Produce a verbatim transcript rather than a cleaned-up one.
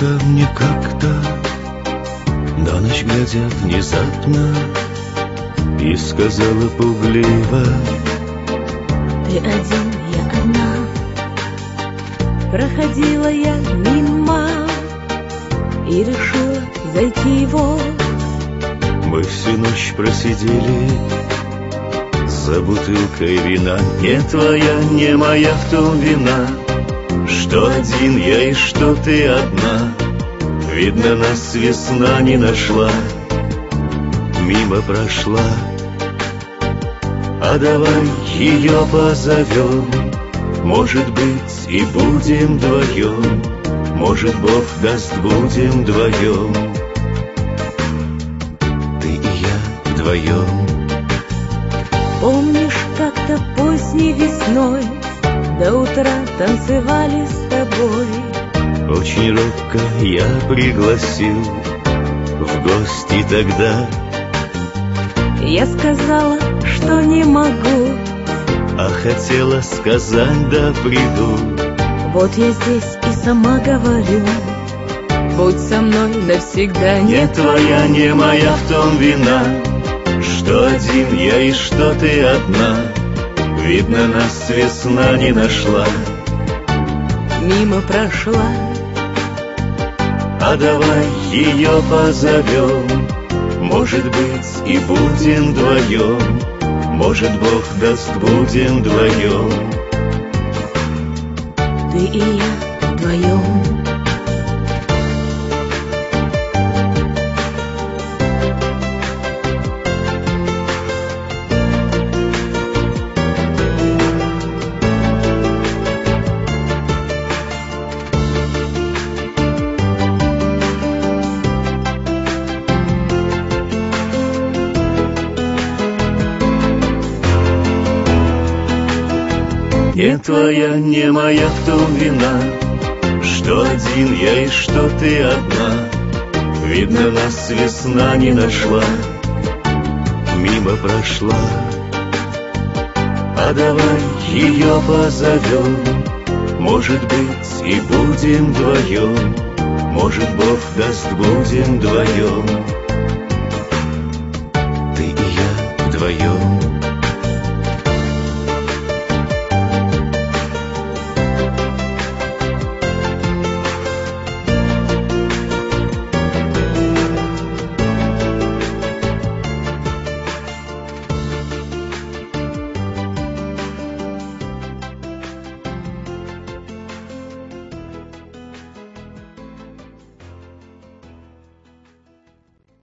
ко мне как-то на ночь глядя внезапно и сказала пугливо: ты один, я одна. Проходила я мимо и решила зайти в. Мы всю ночь просидели за бутылкой вина. Не твоя, не моя в том вина, что один я и что ты одна. Видно, нас весна не нашла, мимо прошла. А давай ее позовем, может быть, и будем вдвоем. Может, Бог даст, будем вдвоем. Ты и я вдвоем. Помнишь, как-то поздней весной до утра танцевали с тобой? Очень робко я пригласил в гости тогда. Я сказала, что не могу, а хотела сказать, да приду. Вот я здесь и сама говорю, будь со мной навсегда. Не твоя, не моя в том вина, что один я и что ты одна. Видно, нас весна не нашла, мимо прошла. А давай ее позовем, может быть, и будем вдвоем. Может, Бог даст, будем вдвоем. Ты и я вдвоем. Не твоя, не моя в том вина, что один я и что ты одна. Видно, нас весна не нашла, мимо прошла. А давай ее позовем, может быть, и будем вдвоем. Может, Бог даст, будем вдвоем. Ты и я вдвоем.